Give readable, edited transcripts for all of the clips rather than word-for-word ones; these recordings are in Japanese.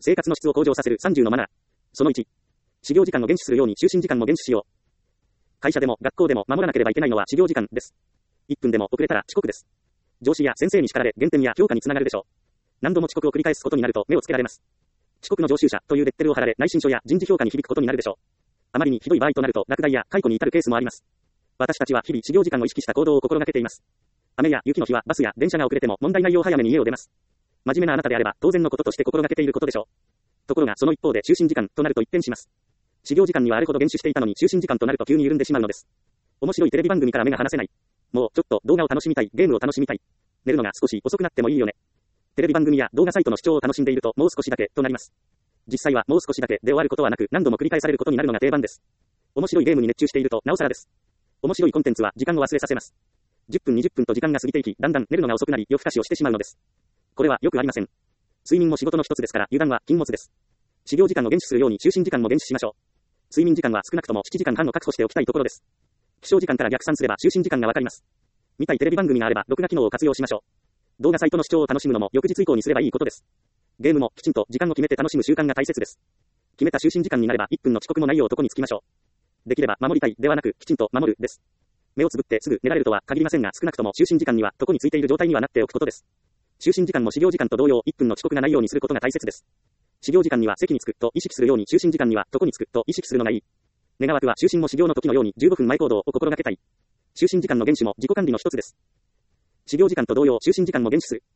生活の質を向上させる30のマナー。その1。始業時間を厳守するように就寝時間も厳守しよう。会社でも学校でも守らなければいけないのは始業時間です。1分でも遅れたら遅刻です。上司や先生に叱られ減点や評価につながるでしょう。何度も遅刻を繰り返すことになると目をつけられます。遅刻の常習者というレッテルを貼られ内申書や人事評価に響くことになるでしょう。あまりにひどい場合となると落第や解雇に至るケースもあります。私たちは日々始業時間を意識した行動を心がけています。雨や雪の日はバスや電車が遅れても問題ないよう早めに家を出ます。真面目なあなたであれば当然のこととして心がけていることでしょう。ところがその一方で就寝時間となると一変します。始業時間にはあれほど厳守していたのに就寝時間となると急に緩んでしまうのです。面白いテレビ番組から目が離せない。もうちょっと動画を楽しみたい、ゲームを楽しみたい。寝るのが少し遅くなってもいいよね。テレビ番組や動画サイトの視聴を楽しんでいるともう少しだけとなります。実際はもう少しだけで終わることはなく何度も繰り返されることになるのが定番です。面白いゲームに熱中しているとなおさらです。面白いコンテンツは時間を忘れさせます。10分20分と時間が過ぎていき、だんだん寝るのが遅くなり夜更かしをしてしまうのです。これはよくありません。睡眠も仕事の一つですから油断は禁物です。始業時間を厳守するように就寝時間も厳守しましょう。睡眠時間は少なくとも7時間半を確保しておきたいところです。起床時間から逆算すれば就寝時間がわかります。見たいテレビ番組があれば録画機能を活用しましょう。動画サイトの視聴を楽しむのも翌日以降にすればいいことです。ゲームもきちんと時間を決めて楽しむ習慣が大切です。決めた就寝時間になれば1分の遅刻もないよう床につきましょう。できれば守りたいではなくきちんと守るです。目をつぶってすぐ寝られるとは限りませんが少なくとも就寝時間には床についている状態にはなっておくことです。就寝時間も始業時間と同様1分の遅刻がないようにすることが大切です。始業時間には席に着くと意識するように就寝時間には床に着くと意識するのがいい。願わくは就寝も始業の時のように15分前行動を心がけたい。就寝時間の厳守も自己管理の一つです。始業時間と同様就寝時間も厳守する。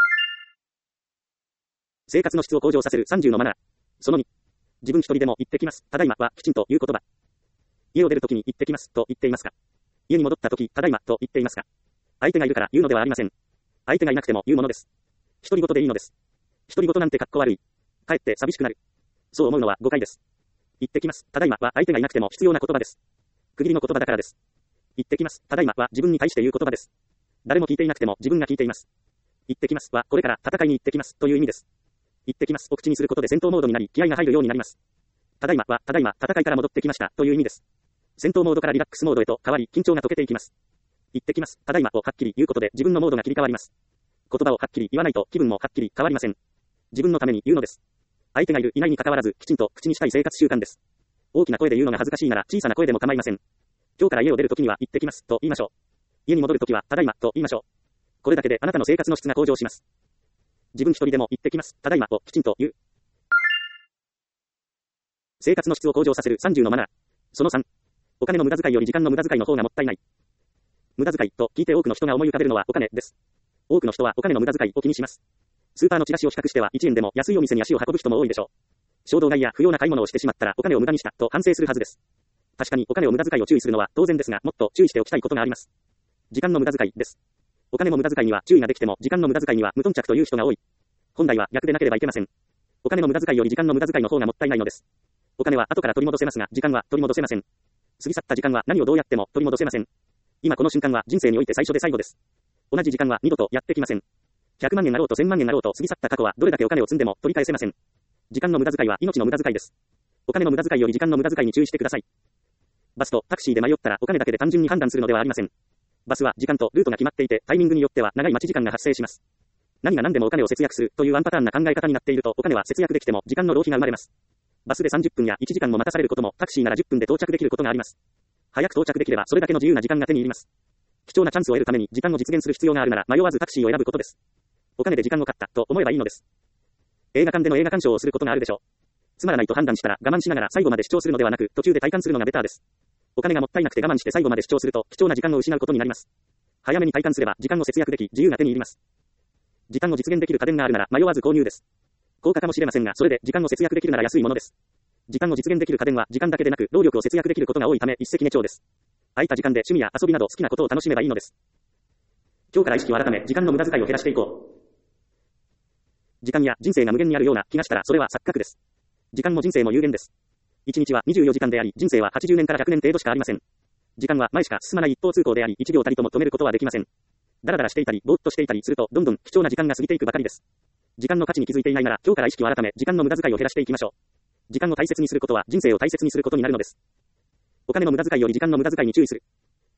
生活の質を向上させる30のマナー。その2。自分一人でも行ってきます。ただいまはきちんと言う言葉。家を出るときに行ってきますと言っていますか？家に戻ったとき、ただいまと言っていますか？相手がいるから言うのではありません。相手がいなくても言うものです。独り言でいいのです。独り言なんてかっこ悪い。かえって寂しくなる。そう思うのは誤解です。行ってきます。ただいまは相手がいなくても必要な言葉です。区切りの言葉だからです。行ってきます。ただいまは自分に対して言う言葉です。誰も聞いていなくても自分が聞いています。行ってきますはこれから戦いに行ってきますという意味です。行ってきますを口にすることで戦闘モードになり気合が入るようになります。ただいまはただいま戦いから戻ってきましたという意味です。戦闘モードからリラックスモードへと変わり緊張が解けていきます。行ってきます。ただいまをはっきり言うことで自分のモードが切り替わります。言葉をはっきり言わないと気分もはっきり変わりません。自分のために言うのです。相手がいるいないに関わらずきちんと口にしたい生活習慣です。大きな声で言うのが恥ずかしいなら小さな声でも構いません。今日から家を出るときには行ってきますと言いましょう。家に戻るときはただいまと言いましょう。これだけであなたの生活の質が向上します。自分一人でも行ってきます。ただいまをきちんと言う。生活の質を向上させる30のマナー。その3。お金の無駄遣いより時間の無駄遣いの方がもったいない。無駄遣いと聞いて多くの人が思い浮かべるのはお金です。多くの人はお金の無駄遣いを気にします。スーパーのチラシを比較しては1円でも安いお店に足を運ぶ人も多いでしょう。衝動買いや不要な買い物をしてしまったらお金を無駄にしたと反省するはずです。確かにお金を無駄遣いを注意するのは当然ですが、もっと注意しておきたいことがあります。時間の無駄遣いです。お金も無駄遣いには注意ができても時間の無駄遣いには無頓着という人が多い。本来は逆でなければいけません。お金の無駄遣いより時間の無駄遣いの方がもったいないのです。お金は後から取り戻せますが、時間は取り戻せません。過ぎ去った時間は何をどうやっても取り戻せません。今この瞬間は人生において最初で最後です。同じ時間は二度とやってきません。100万円あろうと1000万円あろうと過ぎ去った過去はどれだけお金を積んでも取り返せません。時間の無駄遣いは命の無駄遣いです。お金の無駄遣いより時間の無駄遣いに注意してください。バスとタクシーで迷ったらお金だけで単純に判断するのではありません。バスは時間とルートが決まっていてタイミングによっては長い待ち時間が発生します。何が何でもお金を節約するというワンパターンな考え方になっているとお金は節約できても時間の浪費が生まれます。バスで30分や1時間も待たされることもタクシーなら10分で到着できることがあります。早く到着できればそれだけの自由な時間が手に入ります。貴重なチャンスを得るために時間を実現する必要があるなら迷わずタクシーを選ぶことです。お金で時間を買ったと思えばいいのです。映画館での映画鑑賞をすることがあるでしょう。つまらないと判断したら我慢しながら最後まで視聴するのではなく途中で体感するのがベターです。お金がもったいなくて我慢して最後まで視聴すると貴重な時間を失うことになります。早めに体感すれば時間を節約でき自由が手に入ります。時間を実現できる家電があるなら迷わず購入です。高価かもしれませんがそれで時間を節約できるなら安いものです。時間を実現できる家電は時間だけでなく労力を節約できることが多いため一石二鳥です。空いた時間で趣味や遊びなど好きなことを楽しめばいいのです。今日から意識を改め時間の無駄遣いを減らしていこう。時間や人生が無限にあるような気がしたらそれは錯覚です。時間も人生も有限です。1日は24時間であり人生は80年から100年程度しかありません。時間は前しか進まない一方通行であり1秒たりとも止めることはできません。だらだらしていたりぼーっとしていたりするとどんどん貴重な時間が過ぎていくばかりです。時間の価値に気づいていないなら今日から意識を改め時間の無駄遣いを減らしていきましょう。時間を大切にすることは人生を大切にすることになるのです。お金の無駄遣いより時間の無駄遣いに注意する。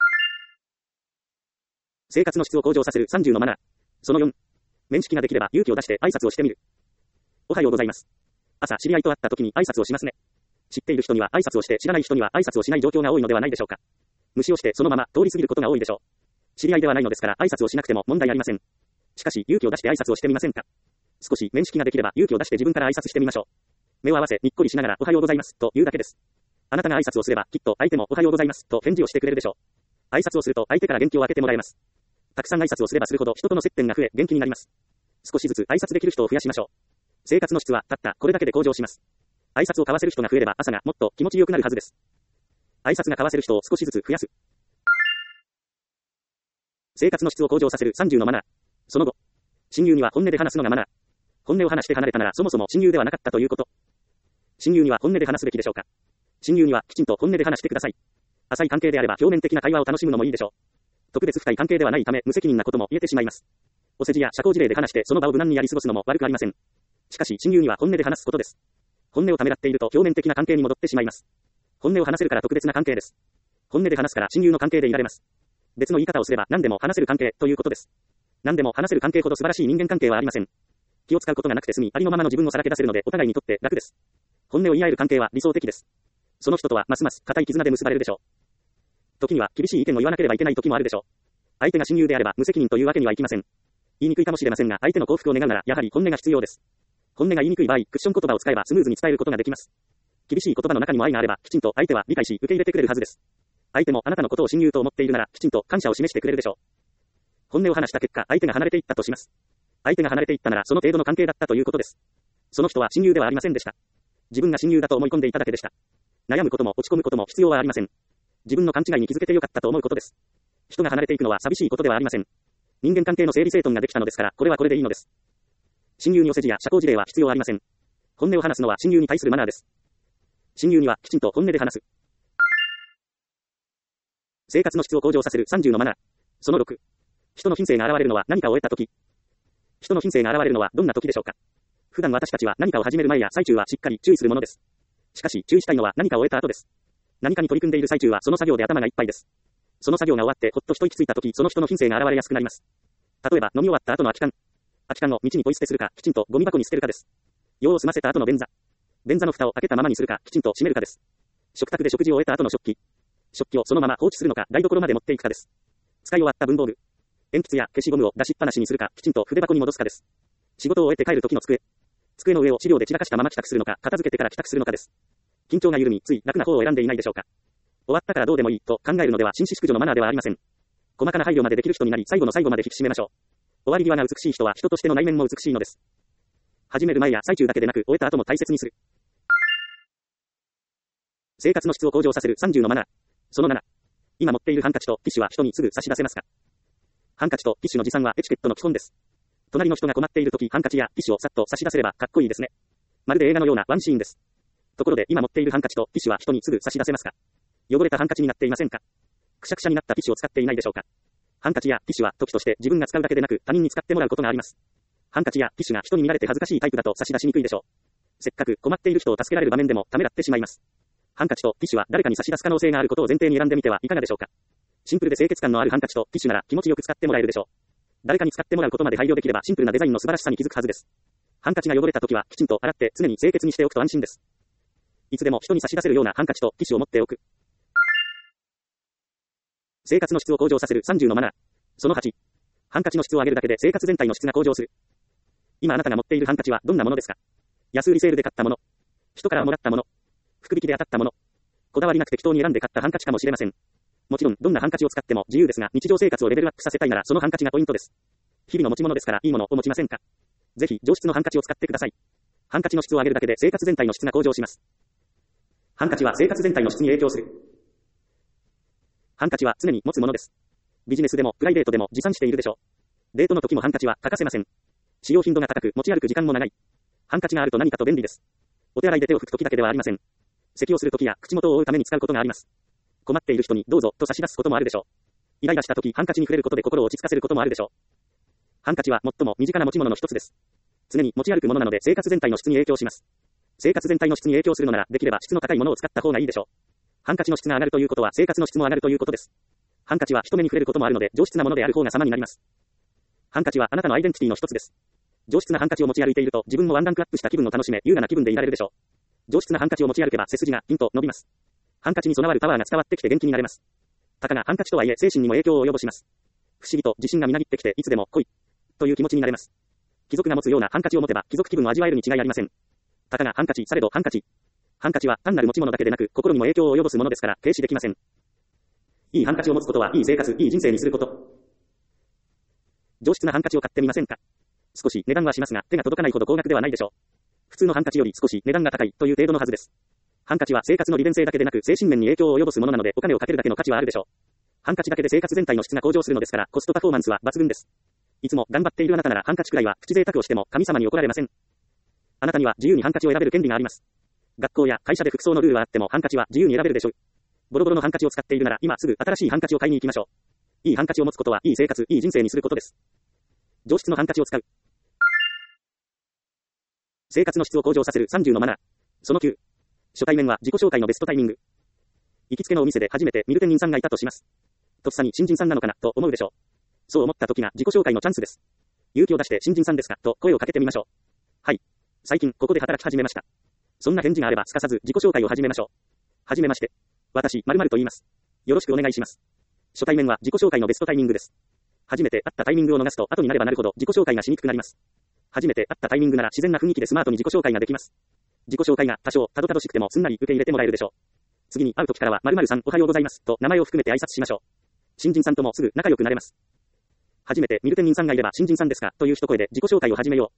生活の質を向上させる30のマナー。その4。面識ができれば勇気を出して挨拶をしてみる。おはようございます。 朝、知り合いと会った時に挨拶をしますね。知っている人には挨拶をして知らない人には挨拶をしない状況が多いのではないでしょうか。無視をしてそのまま通り過ぎることが多いでしょう。知り合いではないのですから挨拶をしなくても問題ありません。しかし勇気を出して挨拶をしてみませんか。少し面識ができれば勇気を出して自分から挨拶してみましょう。目を合わせにっこりしながらおはようございますと言うだけです。あなたが挨拶をすればきっと相手もおはようございますと返事をしてくれるでしょう。挨拶をすると相手から元気を分けてもらえます。たくさん挨拶をすればするほど人との接点が増え元気になります。少しずつ挨拶できる人を増やしましょう。生活の質はたったこれだけで向上します。挨拶を交わせる人が増えれば朝がもっと気持ちよくなるはずです。挨拶が交わせる人を少しずつ増やす。生活の質を向上させる30のマナー。その後、親友には本音で話すのがマナー。本音を話して離れたならそもそも親友ではなかったということ。親友には本音で話すべきでしょうか。親友にはきちんと本音で話してください。浅い関係であれば表面的な会話を楽しむのもいいでしょう。特別深い関係ではないため無責任なことも言えてしまいます。お世辞や社交辞令で話してその場を無難にやり過ごすのも悪くありません。しかし親友には本音で話すことです。本音をためらっていると表面的な関係に戻ってしまいます。本音を話せるから特別な関係です。本音で話すから親友の関係でいられます。別の言い方をすれば何でも話せる関係ということです。何でも話せる関係ほど素晴らしい人間関係はありません。気を使うことがなくて済み、ありのままの自分をさらけ出せるのでお互いにとって楽です。本音を言い合える関係は理想的です。その人とはますます固い絆で結ばれるでしょう。時には厳しい意見を言わなければいけない時もあるでしょう。相手が親友であれば無責任というわけにはいきません。言いにくいかもしれませんが、相手の幸福を願うならやはり本音が必要です。本音が言いにくい場合、クッション言葉を使えばスムーズに伝えることができます。厳しい言葉の中にも愛があれば、きちんと相手は理解し受け入れてくれるはずです。相手もあなたのことを親友と思っているなら、きちんと感謝を示してくれるでしょう。本音を話した結果、相手が離れていったとします。相手が離れていったならその程度の関係だったということです。その人は親友ではありませんでした。自分が親友だと思い込んでいただけでした。悩むことも落ち込むことも必要はありません。自分の勘違いに気づけてよかったと思うことです。人が離れていくのは寂しいことではありません。人間関係の整理整頓ができたのですから、これはこれでいいのです。親友にお世辞や社交辞令は必要ありません。本音を話すのは親友に対するマナーです。親友にはきちんと本音で話す。生活の質を向上させる30のマナー。その6。人の品性が現れるのは何かを得たとき。人の品性が現れるのはどんな時でしょうか。普段私たちは何かを始める前や最中はしっかり注意するものです。しかし注意したいのは何かを得た後です。何かに取り組んでいる最中はその作業で頭がいっぱいです。その作業が終わってほっと一息ついた時、その人の品性が現れやすくなります。例えば飲み終わった後の空き缶。空き缶を道にポイ捨てするか、きちんとゴミ箱に捨てるかです。用を済ませた後の便座。便座の蓋を開けたままにするか、きちんと閉めるかです。食卓で食事を終えた後の食器。食器をそのまま放置するのか、台所まで持っていくかです。使い終わった文房具。鉛筆や消しゴムを出しっぱなしにするか、きちんと筆箱に戻すかです。仕事を終えて帰る時の机。机の上を資料で散らかしたまま帰宅するのか、片付けてから帰宅するのかです。緊張が緩み、つい楽な方を選んでいないでしょうか。終わったからどうでもいいと考えるのでは紳士淑女のマナーではありません。細かな配慮までできる人になり、最後の最後まで引き締めましょう。終わり際が美しい人は人としての内面も美しいのです。始める前や最中だけでなく、終えた後も大切にする。生活の質を向上させる30のマナー。その7。今持っているハンカチとティッシュは人にすぐ差し出せますか。ハンカチとティッシュの持参はエチケットの基本です。隣の人が困っているとき、ハンカチやティッシュをさっと差し出せればかっこいいですね。まるで映画のようなワンシーンです。ところで今持っているハンカチとティッシュは人にすぐ差し出せますか。汚れたハンカチになっていませんか。くしゃくしゃになったティッシュを使っていないでしょうか。ハンカチやティッシュは時として自分が使うだけでなく他人に使ってもらうことがあります。ハンカチやティッシュが人に見られて恥ずかしいタイプだと差し出しにくいでしょう。せっかく困っている人を助けられる場面でもためらってしまいます。ハンカチとティッシュは誰かに差し出す可能性があることを前提に選んでみてはいかがでしょうか。シンプルで清潔感のあるハンカチとティッシュなら気持ちよく使ってもらえるでしょう。誰かに使ってもらうことまで配慮できればシンプルなデザインの素晴らしさに気づくはずです。ハンカチが汚れた時はきちんと洗って常に清潔にしておくと安心です。いつでも人に差し出せるようなハンカチとティッシュを持っておく。生活の質を向上させる30のマナー。その8。ハンカチの質を上げるだけで生活全体の質が向上する。今あなたが持っているハンカチはどんなものですか。安売りセールで買ったもの。人からもらったもの。福引きで当たったもの。こだわりなく適当に選んで買ったハンカチかもしれません。もちろんどんなハンカチを使っても自由ですが、日常生活をレベルアップさせたいならそのハンカチがポイントです。日々の持ち物ですからいいものを持ちませんか。ぜひ上質のハンカチを使ってください。ハンカチの質を上げるだけで生活全体の質が向上します。ハンカチは生活全体の質に影響する。ハンカチは常に持つものです。ビジネスでもプライベートでも持参しているでしょう。デートの時もハンカチは欠かせません。使用頻度が高く持ち歩く時間も長い。ハンカチがあると何かと便利です。お手洗いで手を拭く時だけではありません。咳をする時や口元を覆うために使うことがあります。困っている人にどうぞと差し出すこともあるでしょう。イライラした時ハンカチに触れることで心を落ち着かせることもあるでしょう。ハンカチは最も身近な持ち物の一つです。常に持ち歩くものなので生活全体の質に影響します。生活全体の質に影響するのならできれば質の高いものを使った方がいいでしょう。ハンカチの質が上がるということは生活の質も上がるということです。ハンカチは人目に触れることもあるので上質なものである方が様になります。ハンカチはあなたのアイデンティティの一つです。 上質なハンカチを持ち歩いていると、自分もワンランクアップした気分を楽しめ、優雅な気分でいられるでしょう。上質なハンカチを持ち歩けば背筋がピンと伸びます。ハンカチに備わるパワーが伝わってきて元気になれます。たかがハンカチとはいえ精神にも影響を及ぼします。不思議と自信がみなぎってきていつでも来いという気持ちになれます。貴族が持つようなハンカチを持てば貴族気分を味わえるに違いありません。たかがハンカチされどハンカチ。ハンカチは単なる持ち物だけでなく心にも影響を及ぼすものですから軽視できません。いいハンカチを持つことはいい生活、いい人生にすること。上質なハンカチを買ってみませんか。少し値段はしますが手が届かないほど高額ではないでしょう。普通のハンカチより少し値段が高いという程度のはずです。ハンカチは生活の利便性だけでなく精神面に影響を及ぼすものなのでお金をかけるだけの価値はあるでしょう。ハンカチだけで生活全体の質が向上するのですからコストパフォーマンスは抜群です。いつも頑張っているあなたならハンカチくらいはプチ贅沢をしても神様に怒られません。あなたには自由にハンカチを選べる権利があります。学校や会社で服装のルールはあってもハンカチは自由に選べるでしょう。ボロボロのハンカチを使っているなら今すぐ新しいハンカチを買いに行きましょう。いいハンカチを持つことはいい生活、いい人生にすることです。上質のハンカチを使う。生活の質を向上させる30のマナー。その9。初対面は自己紹介のベストタイミング。行きつけのお店で初めて見る店員さんがいたとします。とっさに新人さんなのかなと思うでしょう。そう思った時が自己紹介のチャンスです。勇気を出して新人さんですかと声をかけてみましょう。はい。最近ここで働き始めました。そんな返事があればすかさず自己紹介を始めましょう。はじめまして。私、〇〇と言います。よろしくお願いします。初対面は自己紹介のベストタイミングです。初めて会ったタイミングを逃すと後になればなるほど自己紹介がしにくくなります。初めて会ったタイミングなら自然な雰囲気でスマートに自己紹介ができます。自己紹介が多少たどたどしくてもすんなり受け入れてもらえるでしょう。次に会う時からは〇〇さんおはようございますと名前を含めて挨拶しましょう。新人さんともすぐ仲良くなれます。初めて見る店員さんがいれば新人さんですかという一声で自己紹介を始めよう。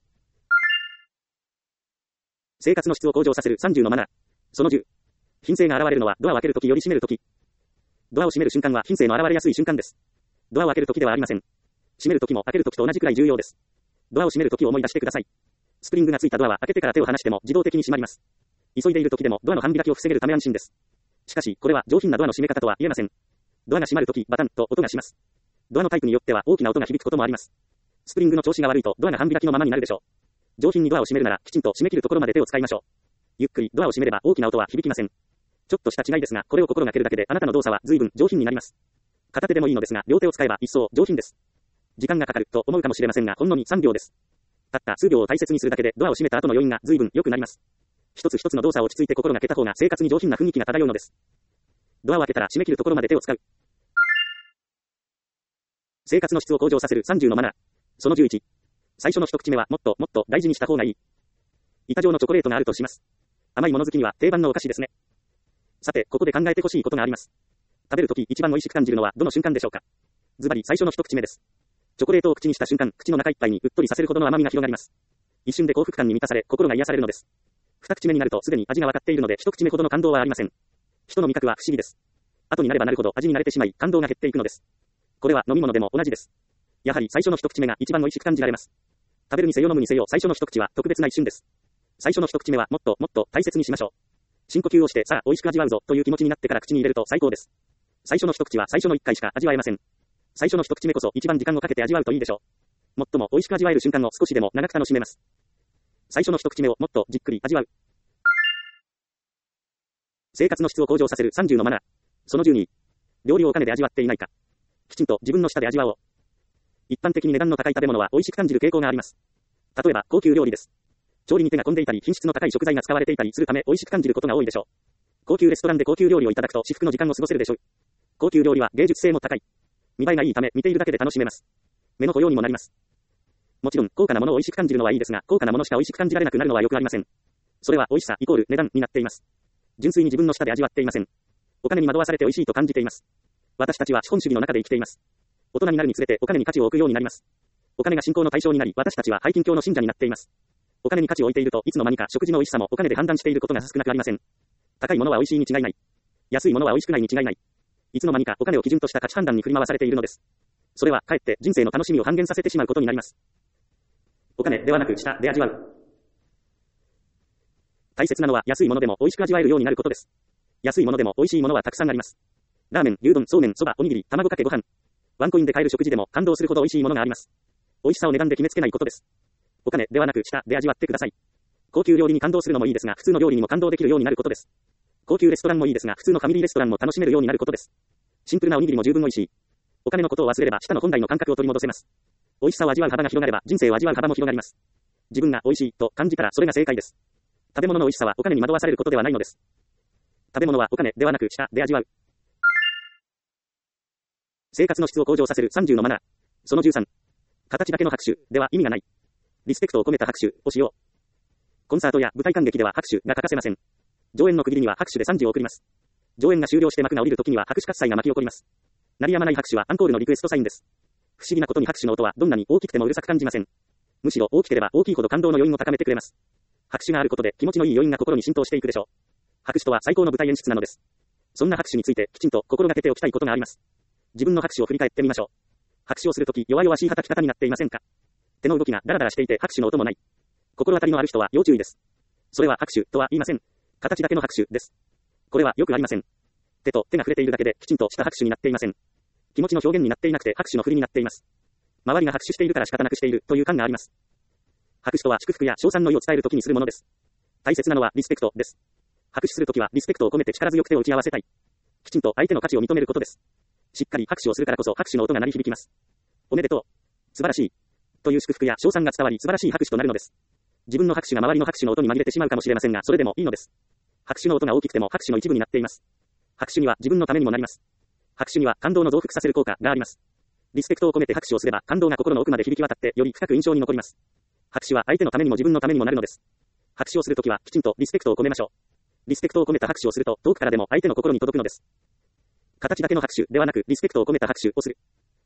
生活の質を向上させる30のマナー。その10。品性が現れるのはドアを開けるときより閉めるとき。ドアを閉める瞬間は品性の現れやすい瞬間です。ドアを開けるときではありません。閉めるときも開けるときと同じくらい重要です。ドアを閉めるときを思い出してください。スプリングがついたドアは開けてから手を離しても自動的に閉まります。急いでいるときでもドアの半開きを防げるため安心です。しかし、これは上品なドアの閉め方とは言えません。ドアが閉まるとき、バタンと音がします。ドアのタイプによっては大きな音が響くこともあります。スプリングの調子が悪いとドアが半開きのままになるでしょう。上品にドアを閉めるならきちんと閉め切るところまで手を使いましょう。ゆっくりドアを閉めれば大きな音は響きません。ちょっとした違いですが、これを心がけるだけであなたの動作は随分上品になります。片手でもいいのですが、両手を使えば一層上品です。時間がかかると思うかもしれませんが、ほんのに3秒です。たった数秒を大切にするだけでドアを閉めた後の余韻が随分良くなります。一つ一つの動作を落ち着いて心がけた方が生活に上品な雰囲気が漂うのです。ドアを開けたら閉め切るところまで手を使う。生活の質を向上させる30のマナー。その11。最初の一口目はもっともっと大事にした方がいい。板状のチョコレートがあるとします。甘いもの好きには定番のお菓子ですね。さて、ここで考えてほしいことがあります。食べるとき一番美味しく感じるのはどの瞬間でしょうか。ズバリ最初の一口目です。チョコレートを口にした瞬間、口の中いっぱいにうっとりさせるほどの甘みが広がります。一瞬で幸福感に満たされ、心が癒されるのです。二口目になるとすでに味が分かっているので一口目ほどの感動はありません。人の味覚は不思議です。後になればなるほど味に慣れてしまい、感動が減っていくのです。これは飲み物でも同じです。やはり最初の一口目が一番美味しく感じられます。食べるにせよ飲むにせよ最初の一口は特別な一瞬です。最初の一口目はもっともっと大切にしましょう。深呼吸をしてさあ美味しく味わうぞという気持ちになってから口に入れると最高です。最初の一口は最初の一回しか味わえません。最初の一口目こそ一番時間をかけて味わうといいでしょう。最も美味しく味わえる瞬間を少しでも長く楽しめます。最初の一口目をもっとじっくり味わう。生活の質を向上させる30のマナー。その12。料理をお金で味わっていないか。きちんと自分の舌で味わおう。一般的に値段の高い食べ物は美味しく感じる傾向があります。例えば高級料理です。調理に手が込んでいたり品質の高い食材が使われていたりするため美味しく感じることが多いでしょう。高級レストランで高級料理をいただくと至福の時間を過ごせるでしょう。高級料理は芸術性も高い。見栄えがいいため見ているだけで楽しめます。目の保養にもなります。もちろん高価なものを美味しく感じるのはいいですが、高価なものしか美味しく感じられなくなるのはよくありません。それは美味しさイコール値段になっています。純粋に自分の舌で味わっていません。お金に惑わされて美味しいと感じています。私たちは資本主義の中で生きています。大人になるにつれてお金に価値を置くようになります。お金が信仰の対象になり、私たちは背金教の信者になっています。お金に価値を置いているといつの間にか食事の美味しさもお金で判断していることが少なくありません。高いものは美味しいに違いない。安いものは美味しくないに違いない。いつの間にかお金を基準とした価値判断に振り回されているのです。それはかえって人生の楽しみを半減させてしまうことになります。お金ではなく舌で味わう。大切なのは安いものでも美味しく味わえるようになることです。安いものでも美味しいものはたくさんあります。ラーメン、牛丼、そうめん、そば、おにぎり、卵かけご飯。ワンコインで買える食事でも感動するほど美味しいものがあります。美味しさを値段で決めつけないことです。お金ではなく舌で味わってください。高級料理に感動するのもいいですが、普通の料理にも感動できるようになることです。高級レストランもいいですが、普通のファミリーレストランも楽しめるようになることです。シンプルなおにぎりも十分美味しい。お金のことを忘れれば舌の本来の感覚を取り戻せます。美味しさを味わう幅が広がれば人生を味わう幅も広がります。 自分が美味しいと感じたらそれが正解です。食べ物の美味しさはお金に惑わされることではないのです。食べ物はお金ではなく舌で味わう。生活の質を向上させる30のマナー。その13。形だけの拍手では意味がない。リスペクトを込めた拍手をしよう。コンサートや舞台観劇では拍手が欠かせません。上演の区切りには拍手で賛辞を送ります。上演が終了して幕が降りるときには拍手喝采が巻き起こります。鳴り止まない拍手はアンコールのリクエストサインです。不思議なことに拍手の音はどんなに大きくてもうるさく感じません。むしろ大きければ大きいほど感動の余韻を高めてくれます。拍手があることで気持ちのいい余韻が心に浸透していくでしょう。拍手とは最高の舞台演出なのです。そんな拍手についてきちんと心がけておきたいことがあります。自分の拍手を振り返ってみましょう。拍手をするとき弱々しい叩き方になっていませんか？手の動きがダラダラしていて拍手の音もない。心当たりのある人は要注意です。それは拍手とは言いません。形だけの拍手です。これはよくありません。手と手が触れているだけできちんとした拍手になっていません。気持ちの表現になっていなくて拍手の振りになっています。周りが拍手しているから仕方なくしているという感があります。拍手とは祝福や称賛の意を伝えるときにするものです。大切なのはリスペクトです。拍手するときはリスペクトを込めて力強く手を打ち合わせたい。きちんと相手の価値を認めることです。しっかり拍手をするからこそ拍手の音が鳴り響きます。おめでとう。素晴らしい。という祝福や称賛が伝わり素晴らしい拍手となるのです。自分の拍手が周りの拍手の音に紛れてしまうかもしれませんが、それでもいいのです。拍手の音が大きくても拍手の一部になっています。拍手には自分のためにもなります。拍手には感動の増幅させる効果があります。リスペクトを込めて拍手をすれば感動が心の奥まで響き渡ってより深く印象に残ります。拍手は相手のためにも自分のためにもなるのです。拍手をするときはきちんとリスペクトを込めましょう。リスペクトを込めた拍手をすると遠くからでも相手の心に届くのです。形だけの拍手ではなくリスペクトを込めた拍手をする。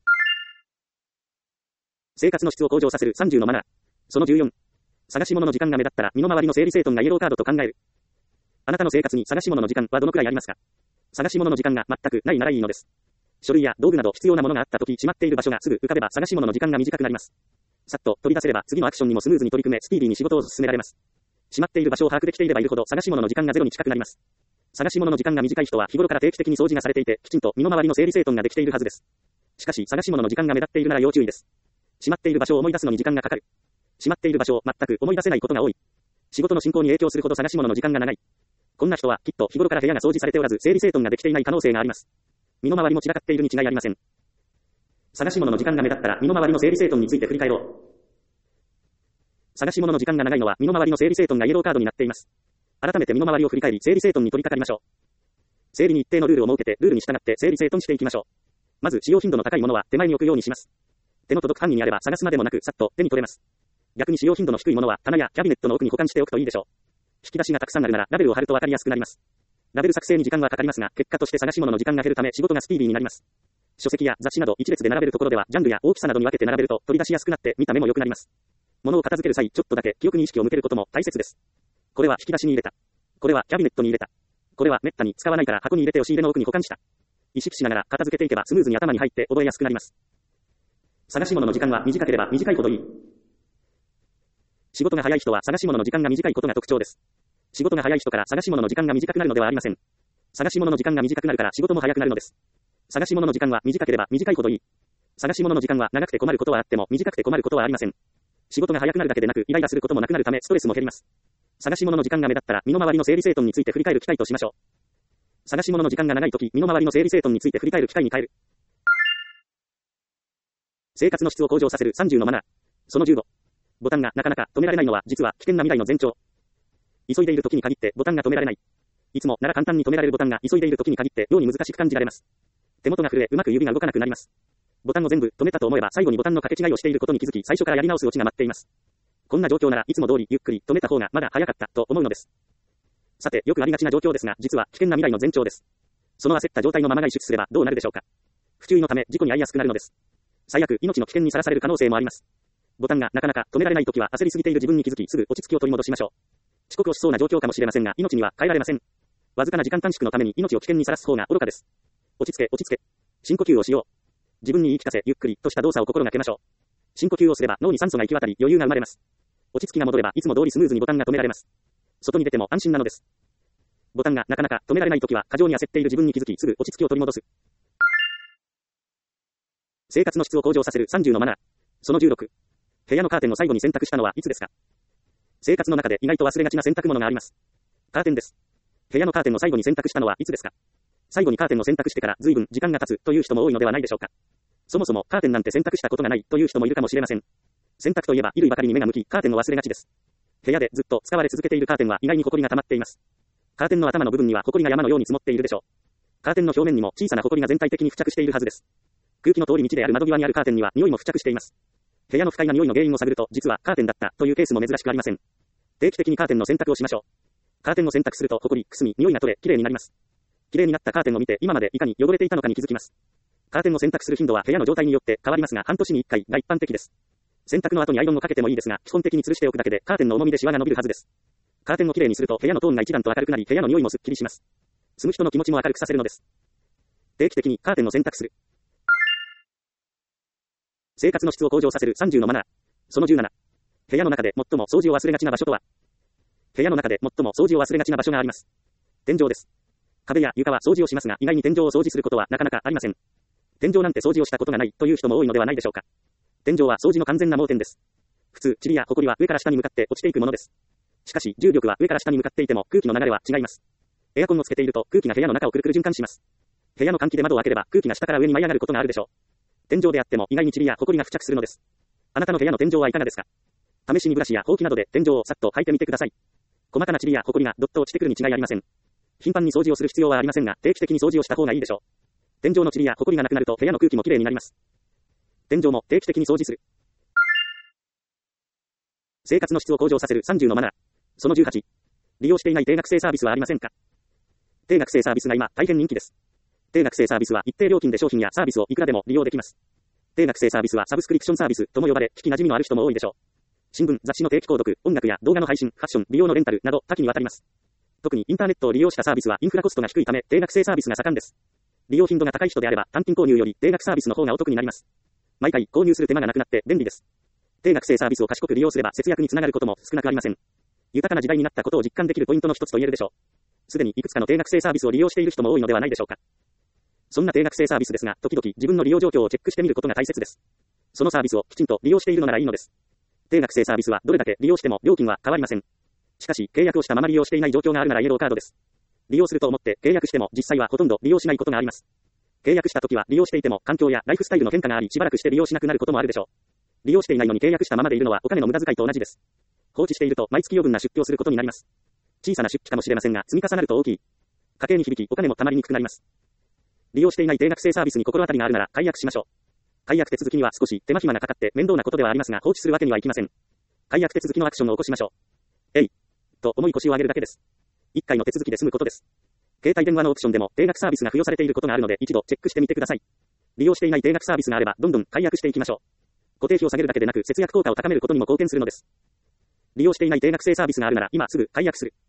生活の質を向上させる30のマナー。その14。探し物の時間が目立ったら身の回りの整理整頓がイエローカードと考える。あなたの生活に探し物の時間はどのくらいありますか？探し物の時間が全くないならいいのです。書類や道具など必要なものがあったときしまっている場所がすぐ浮かべば探し物の時間が短くなります。さっと取り出せれば次のアクションにもスムーズに取り組めスピーディーに仕事を進められます。しまっている場所を把握できていればいるほど探し物の時間がゼロに近くなります。探し物の時間が短い人は日頃から定期的に掃除がされていてきちんと身の回りの整理整頓ができているはずです。しかし探し物の時間が目立っているなら要注意です。しまっている場所を思い出すのに時間がかかる。しまっている場所を全く思い出せないことが多い。仕事の進行に影響するほど探し物の時間が長い。こんな人はきっと日頃から部屋が掃除されておらず整理整頓ができていない可能性があります。身の回りも散らかっているに違いありません。探し物の時間が目立ったら身の回りの整理整頓について振り返ろう。探し物の時間が長いのは身の回りの整理整頓がイエローカードになっています。改めて身の回りを振り返り整理整頓に取り掛かりましょう。整理に一定のルールを設けてルールに従って整理整頓していきましょう。まず使用頻度の高いものは手前に置くようにします。手の届く範囲にあれば探すまでもなくさっと手に取れます。逆に使用頻度の低いものは棚やキャビネットの奥に保管しておくといいでしょう。引き出しがたくさんあるならラベルを貼るとわかりやすくなります。ラベル作成に時間はかかりますが、結果として探し物の時間が減るため仕事がスピーディーになります。書籍や雑誌など一列で並べるところではジャンルや大きさなどに分けて並べると取り出しやすくなって見た目も良くなります。物を片付ける際ちょっとだけ記憶に意識を向けることも大切です。これは引き出しに入れた。これはキャビネットに入れた。これは滅多に使わないから箱に入れて押し入れの奥に保管した。意識しながら片付けていけばスムーズに頭に入って覚えやすくなります。探し物の時間は短ければ短いほどいい。仕事が早い人は探し物の時間が短いことが特徴です。仕事が早い人から探し物の時間が短くなるのではありません。探し物の時間が短くなるから仕事も早くなるのです。探し物の時間は短ければ短いほどいい。探し物の時間は長くて困ることはあっても短くて困ることはありません。仕事が早くなるだけでなくイライラすることもなくなるためストレスも減ります。探し物の時間が目立ったら身の回りの整理整頓について振り返る機会としましょう。探し物の時間が長いとき身の回りの整理整頓について振り返る機会に変える。生活の質を向上させる30のマナー。その15。ボタンがなかなか止められないのは実は危険な未来の前兆。急いでいる時に限ってボタンが止められない。いつもなら簡単に止められるボタンが急いでいる時に限って妙に難しく感じられます。手元が震えうまく指が動かなくなります。ボタンを全部止めたと思えば最後にボタンの掛け違いをしていることに気づき最初からやり直すオチが待っています。こんな状況ならいつも通りゆっくり止めた方がまだ早かったと思うのです。さてよくありがちな状況ですが実は危険な未来の前兆です。その焦った状態のまま外出すればどうなるでしょうか。不注意のため事故に遭いやすくなるのです。最悪命の危険にさらされる可能性もあります。ボタンがなかなか止められないときは焦りすぎている自分に気づきすぐ落ち着きを取り戻しましょう。遅刻をしそうな状況かもしれませんが命には変えられません。わずかな時間短縮のために命を危険にさらす方が愚かです。落ち着け落ち着け。深呼吸をしよう。自分に言い聞かせゆっくりとした動作を心がけましょう。深呼吸をすれば脳に酸素が行き渡り余裕が生まれます。落ち着きが戻ればいつも通りスムーズにボタンが止められます。外に出ても安心なのです。ボタンがなかなか止められないときは過剰に焦っている自分に気づきすぐ落ち着きを取り戻す。生活の質を向上させる30のマナー。その16。部屋のカーテンを最後に洗濯したのはいつですか？生活の中で意外と忘れがちな洗濯物があります。カーテンです。部屋のカーテンを最後に洗濯したのはいつですか？最後にカーテンを洗濯してから随分時間が経つという人も多いのではないでしょうか。そもそもカーテンなんて洗濯したことがないという人もいるかもしれません。 洗濯といえば衣類ばかりに目が向き、カーテンを忘れがちです。部屋でずっと使われ続けているカーテンは意外に埃が溜まっています。カーテンの頭の部分には埃が山のように積もっているでしょう。カーテンの表面にも小さな埃が全体的に付着しているはずです。空気の通り道である窓際にあるカーテンには匂いも付着しています。部屋の不快な匂いの原因を探ると、実はカーテンだったというケースも珍しくありません。定期的にカーテンの洗濯をしましょう。カーテンを洗濯すると埃、くすみ、匂いが取れ、きれいになります。きれいになったカーテンを見て今までいかに汚れていたのかに気づきます。カーテンを洗濯する頻度は部屋の状態によって変わりますが、半年に1回が一般的です。洗濯の後にアイロンをかけてもいいですが、基本的に吊るしておくだけでカーテンの重みでシワが伸びるはずです。カーテンをきれいにすると部屋のトーンが一段と明るくなり、部屋の匂いもすっきりします。住む人の気持ちも明るくさせるのです。定期的にカーテンを洗濯する。生活の質を向上させる30のマナー。その17。部屋の中で最も掃除を忘れがちな場所とは。部屋の中で最も掃除を忘れがちな場所があります。天井です。壁や床は掃除をしますが、意外に天井を掃除することはなかなかありません。天井なんて掃除をしたことがないという人も多いのではないでしょうか。天井は掃除の完全な盲点です。普通、塵や埃は上から下に向かって落ちていくものです。しかし、重力は上から下に向かっていても空気の流れは違います。エアコンをつけていると空気が部屋の中をくるくる循環します。部屋の換気で窓を開ければ空気が下から上に舞い上がることがあるでしょう。天井であっても意外に塵や埃が付着するのです。あなたの部屋の天井はいかがですか？試しにブラシやほうきなどで天井をさっと掃いてみてください。細かな塵や埃がどっと落ちてくるに違いありません。頻繁に掃除をする必要はありませんが、定期的に掃除をした方がいいでしょう。天井の塵や埃がなくなると部屋の空気もきれいになります。天井も定期的に掃除する。生活の質を向上させる30のマナー。その18。利用していない定額制サービスはありませんか？定額制サービスが今大変人気です。定額制サービスは一定料金で商品やサービスをいくらでも利用できます。定額制サービスはサブスクリプションサービスとも呼ばれ、聞き馴染みのある人も多いでしょう。新聞、雑誌の定期購読、音楽や動画の配信、ファッション、美容のレンタルなど多岐にわたります。特にインターネットを利用したサービスはインフラコストが低いため、定額制サービスが盛んです。利用頻度が高い人であれば単品購入より定額サービスの方がお得になります。毎回購入する手間がなくなって便利です。定額制サービスを賢く利用すれば節約につながることも少なくありません。豊かな時代になったことを実感できるポイントの一つと言えるでしょう。すでにいくつかの定額制サービスを利用している人も多いのではないでしょうか。そんな定額制サービスですが、時々自分の利用状況をチェックしてみることが大切です。そのサービスをきちんと利用しているのならいいのです。定額制サービスはどれだけ利用しても料金は変わりません。しかし、契約をしたまま利用していない状況があるならイエローカードです。利用すると思って契約しても実際はほとんど利用しないことがあります。契約した時は利用していても環境やライフスタイルの変化がありしばらくして利用しなくなることもあるでしょう。利用していないのに契約したままでいるのはお金の無駄遣いと同じです。放置していると毎月余分な出費をすることになります。小さな出費かもしれませんが積み重なると大きい。家計に響きお金も貯まりにくくなります。利用していない定額制サービスに心当たりがあるなら解約しましょう。解約手続きには少し手間暇がかかって面倒なことではありますが放置するわけにはいきません。解約手続きのアクションを起こしましょう。えいと重い腰を上げるだけです。1回の手続きで済むことです。携帯電話のオプションでも定額サービスが付与されていることがあるので一度チェックしてみてください。利用していない定額サービスがあればどんどん解約していきましょう。固定費を下げるだけでなく節約効果を高めることにも貢献するのです。利用していない定額制サービスがあるなら今すぐ解約する。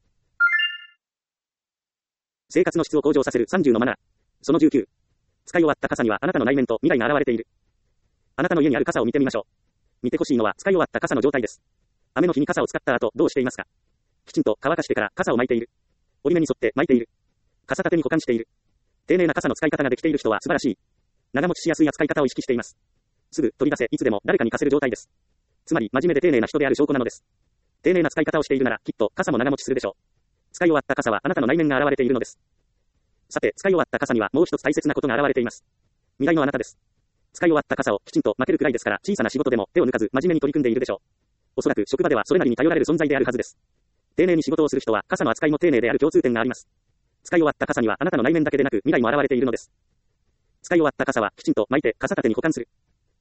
生活の質を向上させる30のマナー。その19。使い終わった傘にはあなたの内面と未来が現れている。あなたの家にある傘を見てみましょう。見てほしいのは使い終わった傘の状態です。雨の日に傘を使った後どうしていますか？きちんと乾かしてから傘を巻いている。折り目に沿って巻いている。傘立てに保管している。丁寧な傘の使い方ができている人は素晴らしい。長持ちしやすい扱い方を意識しています。すぐ取り出せ、いつでも誰かに貸せる状態です。つまり真面目で丁寧な人である証拠なのです。丁寧な使い方をしているならきっと傘も長持ちするでしょう。使い終わった傘はあなたの内面が現れているのです。さて、使い終わった傘にはもう一つ大切なことが現れています。未来のあなたです。使い終わった傘をきちんと巻けるくらいですから小さな仕事でも手を抜かず真面目に取り組んでいるでしょう。おそらく職場ではそれなりに頼られる存在であるはずです。丁寧に仕事をする人は傘の扱いも丁寧である共通点があります。使い終わった傘にはあなたの内面だけでなく未来も現れているのです。使い終わった傘はきちんと巻いて傘立てに保管する。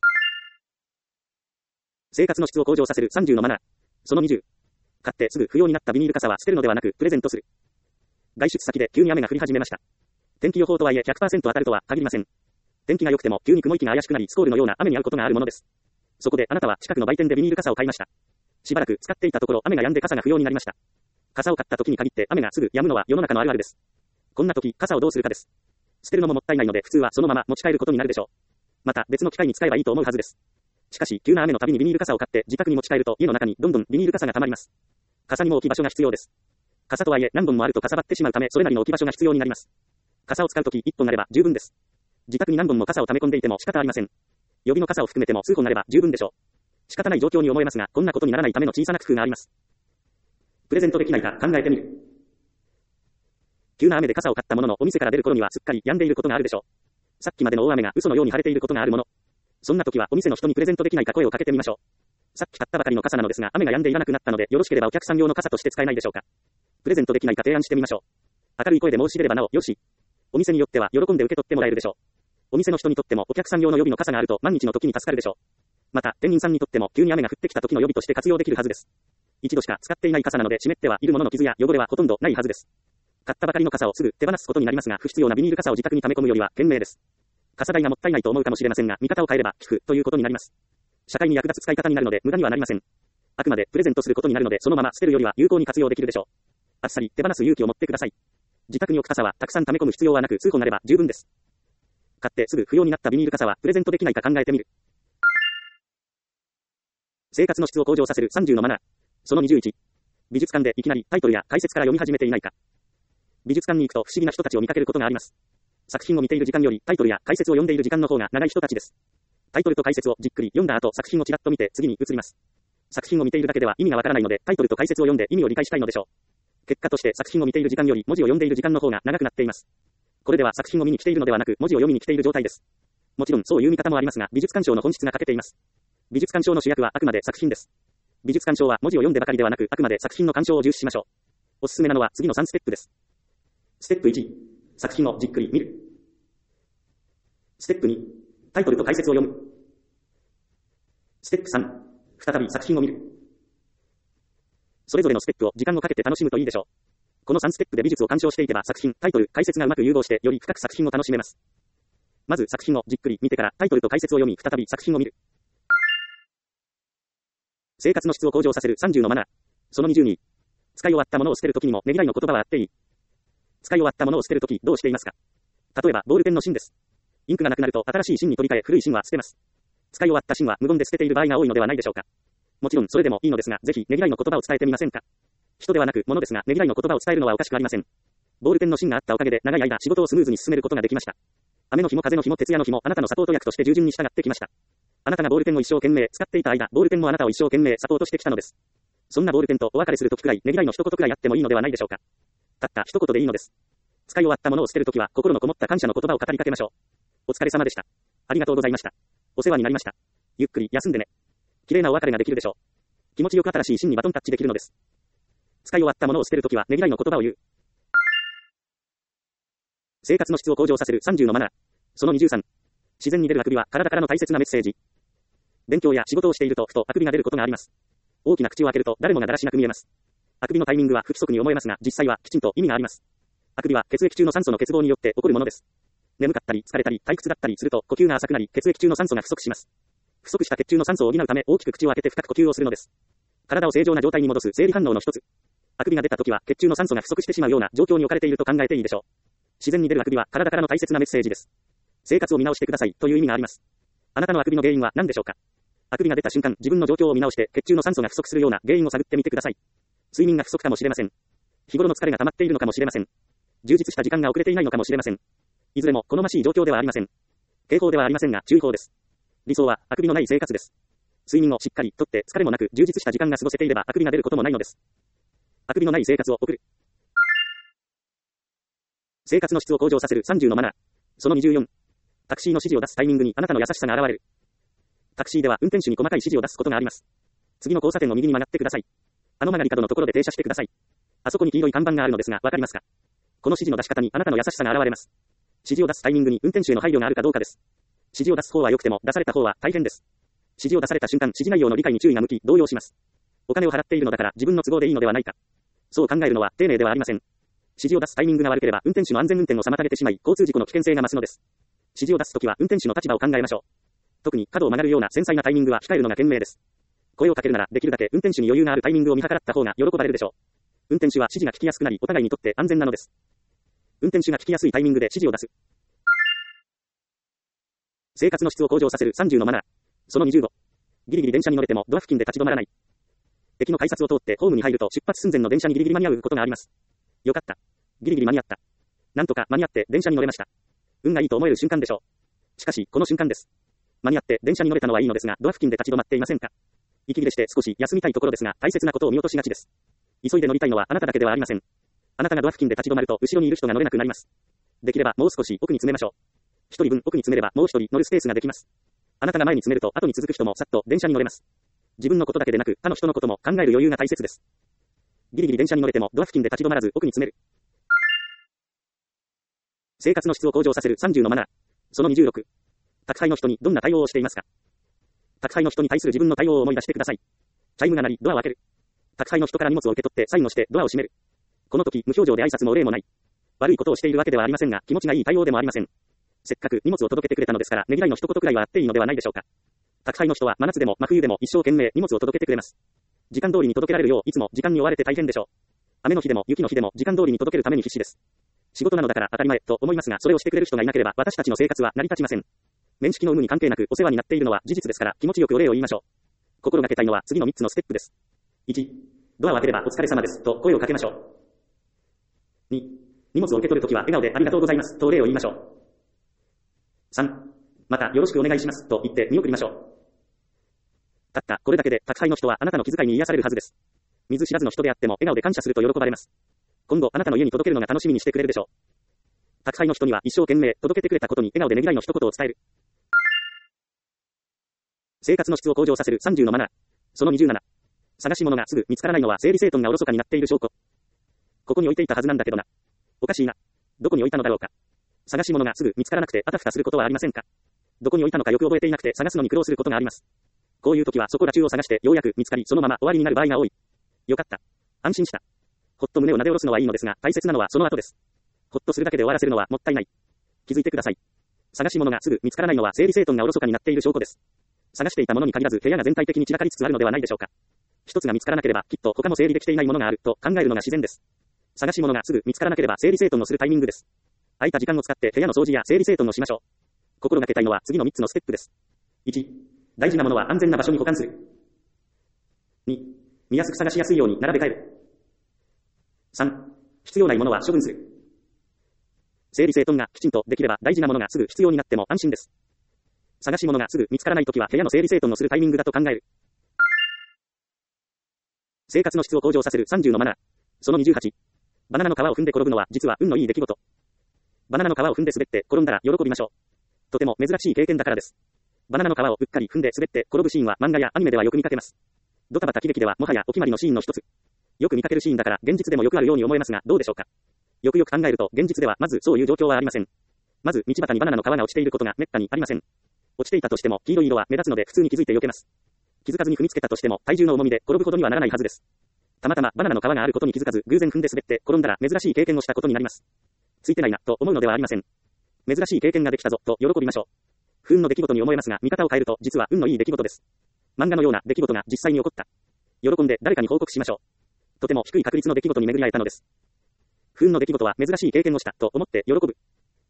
生活の質を向上させる30のマナー。その20。買ってすぐ不要になったビニール傘は捨てるのではなくプレゼントする。外出先で急に雨が降り始めました。天気予報とはいえ 100% 当たるとは限りません。天気が良くても急に雲行きが怪しくなりスコールのような雨に遭うことがあるものです。そこであなたは近くの売店でビニール傘を買いました。しばらく使っていたところ雨が止んで傘が不要になりました。傘を買った時に限って雨がすぐ止むのは世の中のあるあるです。こんな時傘をどうするかです。捨てるのももったいないので普通はそのまま持ち帰ることになるでしょう。また別の機会に使えばいいと思うはずです。しかし急な雨のたびにビニール傘を買って自宅に持ち帰ると家の中にどんどんビニール傘が溜まります。傘にも置き場所が必要です。傘とはいえ何本もあるとかさばってしまうためそれなりの置き場所が必要になります。傘を使うとき1本あれば十分です。自宅に何本も傘を溜め込んでいても仕方ありません。予備の傘を含めても数本あれば十分でしょう。仕方ない状況に思えますが、こんなことにならないための小さな工夫があります。プレゼントできないか考えてみる。急な雨で傘を買ったもののお店から出る頃にはすっかり止んでいることがあるでしょう。さっきまでの大雨が嘘のように晴れていることがあるもの。そんな時はお店の人にプレゼントできないか声をかけてみましょう。 さっき買ったばかりの傘なのですが、雨が止んでいらなくなったので、よろしければお客さん用の傘として使えないでしょうか。プレゼントできないか提案してみましょう。明るい声で申し出ればなお、よし。お店によっては、喜んで受け取ってもらえるでしょう。お店の人にとっても、お客さん用の予備の傘があると、万日の時に助かるでしょう。また、店員さんにとっても、急に雨が降ってきた時の予備として活用できるはずです。一度しか使っていない傘なので、湿ってはいるものの傷や汚れはほとんどないはずです。買ったばかりの傘をすぐ手放すことになりますが、不必要なビニール傘を自宅に溜め込むよりは、賢明です。傘代がもったいないと思うかもしれませんが、見方を変えれば、効くということになります。社会に役立つ使い方になるので、無駄にはなりません。あくまでプレゼントすることになるので、そのまま捨てるよりは有効に活用できるでしょう。あっさり手放す勇気を持ってください。自宅に置く傘はたくさん溜め込む必要はなく、数本あれば十分です。買ってすぐ不要になったビニール傘はプレゼントできないか考えてみる。生活の質を向上させる30のマナー。その21。美術館でいきなりタイトルや解説から読み始めていないか。美術館に行くと不思議な人たちを見かけることがあります。作品を見ている時間よりタイトルや解説を読んでいる時間の方が長い人たちです。タイトルと解説をじっくり読んだ後、作品をちらっと見て次に移ります。作品を見ているだけでは意味がわからないので、タイトルと解説を読んで意味を理解したいのでしょう。結果として作品を見ている時間より文字を読んでいる時間の方が長くなっています。これでは作品を見に来ているのではなく、文字を読みに来ている状態です。もちろんそういう見方もありますが、美術鑑賞の本質が欠けています。美術鑑賞の主役はあくまで作品です。美術鑑賞は文字を読んでばかりではなく、あくまで作品の鑑賞を重視しましょう。おすすめなのは次の3ステップです。ステップ1、作品をじっくり見る。ステップ2、タイトルと解説を読む。ステップ3、再び作品を見る。それぞれのステップを時間をかけて楽しむといいでしょう。この3ステップで美術を鑑賞していけば作品、タイトル、解説がうまく融合してより深く作品を楽しめます。まず作品をじっくり見てからタイトルと解説を読み、再び作品を見る。生活の質を向上させる30のマナー。その22。使い終わったものを捨てるときにもねぎらいの言葉はあっていい。使い終わったものを捨てるときどうしていますか。例えばボールペンの芯です。インクがなくなると新しい芯に取り替え古い芯は捨てます。使い終わった芯は無言で捨てている場合が多いのではないでしょうか。もちろんそれでもいいのですが、ぜひねぎらいの言葉を伝えてみませんか。人ではなく物ですが、ねぎらいの言葉を伝えるのはおかしくありません。ボールペンの芯があったおかげで長い間仕事をスムーズに進めることができました。雨の日も風の日も徹夜の日もあなたのサポート役として従順に従ってきました。あなたがボールペンを一生懸命使っていた間、ボールペンもあなたを一生懸命サポートしてきたのです。そんなボールペンとお別れするときくらい、ねぎらいの一言くらいあってもいいのではないでしょうか。たった一言でいいのです。使い終わったものを捨てるときは、心のこもった感謝の言葉を語りかけましょう。お疲れ様でした。ありがとうございました。お世話になりました。ゆっくり休んでね。綺麗なお別れができるでしょう。気持ちよく新しい芯にバトンタッチできるのです。使い終わったものを捨てるときは、ねぎらいの言葉を言う。生活の質を向上させる30のマナー。その23。自然に出るあくびは体からの大切なメッセージ。勉強や仕事をしているとふとあくびが出ることがあります。大きな口を開けると誰もがだらしなく見えます。あくびのタイミングは不規則に思えますが、実際はきちんと意味があります。あくびは血液中の酸素の欠乏によって起こるものです。眠かったり疲れたり退屈だったりすると呼吸が浅くなり、血液中の酸素が不足します。不足した血中の酸素を補うため大きく口を開けて深く呼吸をするのです。体を正常な状態に戻す生理反応の一つ。あくびが出た時は血中の酸素が不足してしまうような状況に置かれていると考えていいでしょう。自然に出るあくびは体からの大切なメッセージです。生活を見直してくださいという意味があります。あなたのあくびの原因は何でしょうか。あくびが出た瞬間、自分の状況を見直して血中の酸素が不足するような原因を探ってみてください。睡眠が不足かもしれません。日頃の疲れが溜まっているのかもしれません。充実した時間が遅れていないのかもしれません。いずれも好ましい状況ではありません。警報ではありませんが注意報です。理想はあくびのない生活です。睡眠をしっかりとって疲れもなく充実した時間が過ごせていればあくびが出ることもないのです。あくびのない生活を送る。生活の質を向上させる30のマナー。その24。タクシーの指示を出すタイミングにあなたの優しさが現れる。タクシーでは運転手に細かい指示を出すことがあります。次の交差点を右に曲がってください。あの曲がり角のところで停車してください。あそこに黄色い看板があるのですが、わかりますか。この指示の出し方にあなたの優しさが現れます。指示を出すタイミングに運転手への配慮があるかどうかです。指示を出す方は良くても出された方は大変です。指示を出された瞬間、指示内容の理解に注意が向き、動揺します。お金を払っているのだから自分の都合でいいのではないか。そう考えるのは丁寧ではありません。指示を出すタイミングが悪ければ運転手の安全運転を妨げてしまい、交通事故の危険性が増すのです。指示を出すときは運転手の立場を考えましょう。特に角を曲がるような繊細なタイミングは控えるのが賢明です。声をかけるならできるだけ運転手に余裕があるタイミングを見計らった方が喜ばれるでしょう。運転手は指示が聞きやすくなり、お互いにとって安全なのです。運転手が聞きやすいタイミングで指示を出す。生活の質を向上させる30のマナー。その25。ギリギリ電車に乗れてもドア付近で立ち止まらない。駅の改札を通ってホームに入ると出発寸前の電車にギリギリ間に合うことがあります。よかった。ギリギリ間に合った。なんとか間に合って電車に乗れました。運がいいと思える瞬間でしょう。しかし、この瞬間です。間に合って電車に乗れたのはいいのですが、ドア付近で立ち止まっていませんか。息切れして少し休みたいところですが、大切なことを見落としがちです。急いで乗りたいのはあなただけではありません。あなたがドア付近で立ち止まると、後ろにいる人が乗れなくなります。できればもう少し奥に詰めましょう。一人分奥に詰めればもう一人乗るスペースができます。あなたが前に詰めると後に続く人もさっと電車に乗れます。 自分のことだけでなく、他の人のことも考える余裕が大切です。ギリギリ電車に乗れてもドア付近で立ち止まらず奥に詰める。生活の質を向上させる30のマナー。その26。宅配の人にどんな対応をしていますか？宅配の人に対する自分の対応を思い出してください。チャイムが鳴り、ドアを開ける。宅配の人から荷物を受け取ってサインをしてドアを閉める。この時、無表情で挨拶もお礼もない。悪いことをしているわけではありませんが、気持ちがいい対応でもありません。せっかく荷物を届けてくれたのですから、ねぎらいの一言くらいはあっていいのではないでしょうか。宅配の人は真夏でも真冬でも一生懸命荷物を届けてくれます。時間通りに届けられるよういつも時間に追われて大変でしょう。雨の日でも雪の日でも時間通りに届けるために必死です。仕事なのだから当たり前と思いますが、それをしてくれる人がいなければ私たちの生活は成り立ちません。面識の有無に関係なくお世話になっているのは事実ですから、気持ちよくお礼を言いましょう。心がけたいのは次の3つのステップです。1、ドアを開ければお疲れ様ですと声をかけましょう。2、荷物を受け取るときは笑顔でありがとうございますとお礼を言いましょう。3、またよろしくお願いしますと言って見送りましょう。たったこれだけで宅配の人はあなたの気遣いに癒されるはずです。見ず知らずの人であっても笑顔で感謝すると喜ばれます。今後あなたの家に届けるのが楽しみにしてくれるでしょう。宅配の人には一生懸命届けてくれたことに笑顔でねぎらいの一言を伝える。生活の質を向上させる30のマナー。その27。探し物がすぐ見つからないのは整理整頓がおろそかになっている証拠。ここに置いていたはずなんだけどな。おかしいな。どこに置いたのだろうか。探し物がすぐ見つからなくてあたふたすることはありませんか。どこに置いたのかよく覚えていなくて探すのに苦労することがあります。こういう時はそこら中を探してようやく見つかりそのまま終わりになる場合が多い。よかった。安心した。ほっと胸をなで下ろすのはいいのですが、大切なのはその後です。ほっとするだけで終わらせるのはもったいない。気づいてください。探し物がすぐ見つからないのは整理整頓がおろそかになっている証拠です。探していたものに限らず部屋が全体的に散らかりつつあるのではないでしょうか。一つが見つからなければきっと他も整理できていないものがあると考えるのが自然です。探し物がすぐ見つからなければ整理整頓をするタイミングです。空いた時間を使って部屋の掃除や整理整頓をしましょう。心がけたいのは次の3つのステップです。1、大事なものは安全な場所に保管する。2、見やすく探しやすいように並べ替える。3、必要ないものは処分する。整理整頓がきちんとできれば大事なものがすぐ必要になっても安心です。探し物がすぐ見つからないときは部屋の整理整頓をするタイミングだと考える。生活の質を向上させる30のマナー。その28。バナナの皮を踏んで転ぶのは実は運のいい出来事。バナナの皮を踏んで滑って転んだら喜びましょう。とても珍しい経験だからです。バナナの皮をうっかり踏んで滑って転ぶシーンは漫画やアニメではよく見かけます。ドタバタ喜劇ではもはやお決まりのシーンの一つ。よく見かけるシーンだから現実でもよくあるように思えますがどうでしょうか。よくよく考えると現実ではまずそういう状況はありません。まず道端にバナナの皮が落ちていることが滅多にありません。落ちていたとしても黄色い色は目立つので普通に気づいて避けます。気づかずに踏みつけたとしても体重の重みで転ぶほどにはならないはずです。たまたまバナナの皮があることに気づかず偶然踏んで滑って転んだら珍しい経験をしたことになります。ついてないなと思うのではありません。珍しい経験ができたぞと喜びましょう。不運の出来事に思えますが見方を変えると実は運のいい出来事です。漫画のような出来事が実際に起こった。喜んで誰かに報告しましょう。とても低い確率の出来事に巡り会えたのです。不運の出来事は珍しい経験をしたと思って喜ぶ。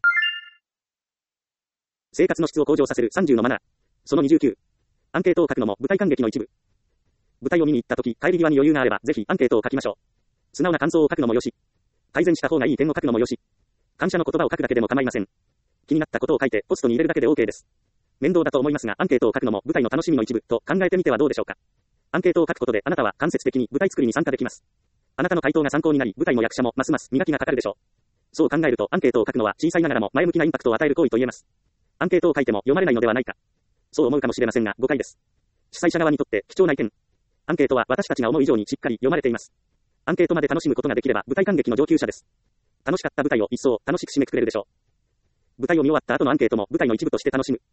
生活の質を向上させる30のマナー。その29。アンケートを書くのも舞台観劇の一部。舞台を見に行った時、帰り際に余裕があればぜひアンケートを書きましょう。素直な感想を書くのもよし。改善した方がいい点を書くのもよし。感謝の言葉を書くだけでも構いません。気になったことを書いてポストに入れるだけで OK です。面倒だと思いますがアンケートを書くのも舞台の楽しみの一部と考えてみてはどうでしょうか。アンケートを書くことであなたは間接的に舞台作りに参加できます。あなたの回答が参考になり舞台の役者もますます磨きがかかるでしょう。そう考えるとアンケートを書くのは小さいながらも前向きなインパクトを与える行為と言えます。アンケートを書いても読まれないのではないか。そう思うかもしれませんが誤解です。主催者側にとって貴重な意見。アンケートは私たちが思う以上にしっかり読まれています。アンケートまで楽しむことができれば舞台観劇の上級者です。楽しかった舞台を一層楽しく締めくくれるでしょう。舞台を見終わった後のアンケートも舞台の一部として楽しむ。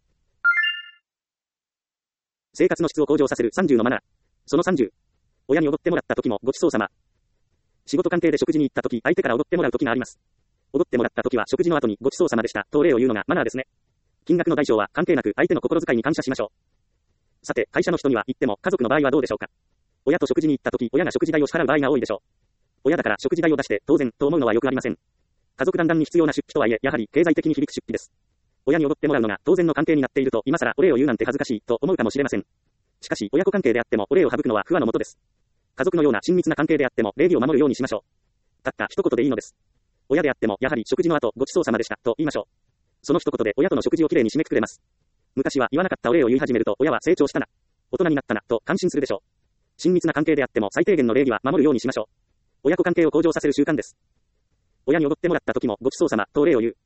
生活の質を向上させる30のマナー。その30。親におごってもらった時もごちそうさま。仕事関係で食事に行った時相手からおごってもらう時があります。おごってもらった時は食事の後にごちそうさまでしたとお礼を言うのがマナーですね。金額の大小は関係なく相手の心遣いに感謝しましょう。さて会社の人には言っても家族の場合はどうでしょうか。親と食事に行った時親が食事代を支払う場合が多いでしょう。親だから食事代を出して当然と思うのはよくありません。家族団らんに必要な出費とはいえやはり経済的に響く出費です。親におごってもらうのが当然の関係になっていると今更お礼を言うなんて恥ずかしいと思うかもしれません。しかし親子関係であってもお礼を省くのは不和のもとです。家族のような親密な関係であっても礼儀を守るようにしましょう。たった一言でいいのです。親であってもやはり食事の後ごちそうさまでしたと言いましょう。その一言で親との食事をきれいに締めくくれます。昔は言わなかったお礼を言い始めると親は成長したな、大人になったなと感心するでしょう。親密な関係であっても最低限の礼儀は守るようにしましょう。親子関係を向上させる習慣です。親におごってもらった時もごちそうさまとお礼を言う。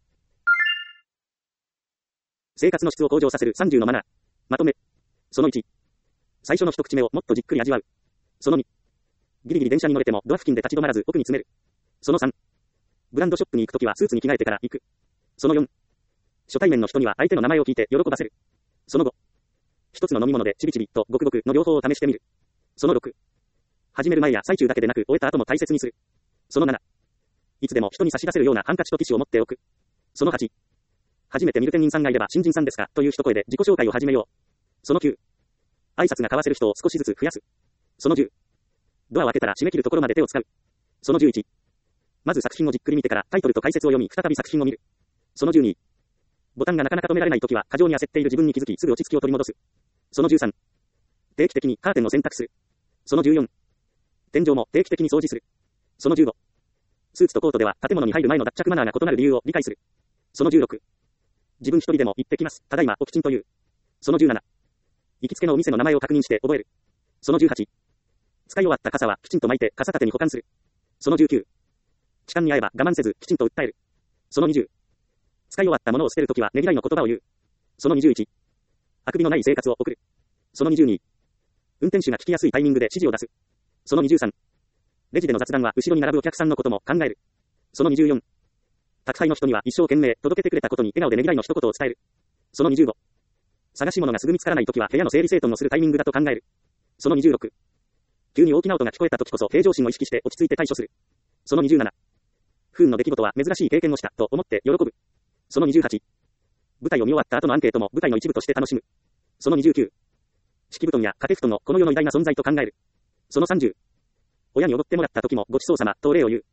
生活の質を向上させる30のマナー。まとめ。その1。 最初の一口目をもっとじっくり味わう。その2、ギリギリ電車に乗れてもドア付近で立ち止まらず奥に詰める。その3、ブランドショップに行くときはスーツに着替えてから行く。その4、初対面の人には相手の名前を聞いて喜ばせる。その5、一つの飲み物でチビチビとゴクゴクの両方を試してみる。その6、始める前や最中だけでなく終えた後も大切にする。その7、いつでも人に差し出せるようなハンカチとティッシュを持っておく。その8、初めて見る店員さんがいれば新人さんですかという一声で自己紹介を始めよう。その9、挨拶が交わせる人を少しずつ増やす。その10、ドアを開けたら締め切るところまで手を使う。その11、まず作品をじっくり見てからタイトルと解説を読み再び作品を見る。その12、ボタンがなかなか止められないときは過剰に焦っている自分に気づきすぐ落ち着きを取り戻す。その13、定期的にカーテンを選択する。その14、天井も定期的に掃除する。その15、スーツとコートでは建物に入る前の脱着マナーが異なる理由を理解する。その16、自分一人でも行ってきます。ただいまをきちんと言う。その17、行きつけのお店の名前を確認して覚える。その18、使い終わった傘はきちんと巻いて傘立てに保管する。その19、痴漢に遭えば我慢せずきちんと訴える。その20、使い終わったものを捨てるときはねぎらいの言葉を言う。その21、あくびのない生活を送る。その22、運転手が聞きやすいタイミングで指示を出す。その23、レジでの雑談は後ろに並ぶお客さんのことも考える。その24、宅配の人には一生懸命届けてくれたことに笑顔でねぎらいの一言を伝える。その25、探し物がすぐ見つからないときは部屋の整理整頓をするタイミングだと考える。その26、急に大きな音が聞こえたときこそ平常心を意識して落ち着いて対処する。その27、不運の出来事は珍しい経験をしたと思って喜ぶ。その28、舞台を見終わった後のアンケートも舞台の一部として楽しむ。その29、敷布団や掛け布団のこの世の偉大な存在と考える。その30、親に踊ってもらった時もごちそうさまとお礼を言う。